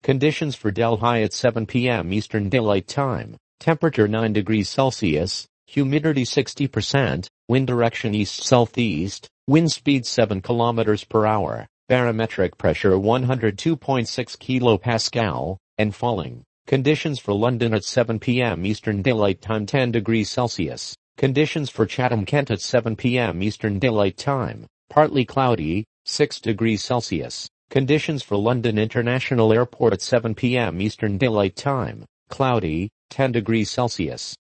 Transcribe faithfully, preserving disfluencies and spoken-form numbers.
Conditions for Delhi at seven p m Eastern Daylight Time. Temperature nine degrees Celsius, humidity sixty percent, wind direction east-southeast, wind speed seven kilometers per hour, barometric pressure one hundred two point six kilopascal, and falling. Conditions for London at seven p m Eastern Daylight Time ten degrees Celsius. Conditions for Chatham Kent at seven p m Eastern Daylight Time. Partly cloudy, six degrees Celsius. Conditions for London International Airport at seven p m Eastern Daylight Time. Cloudy, ten degrees Celsius.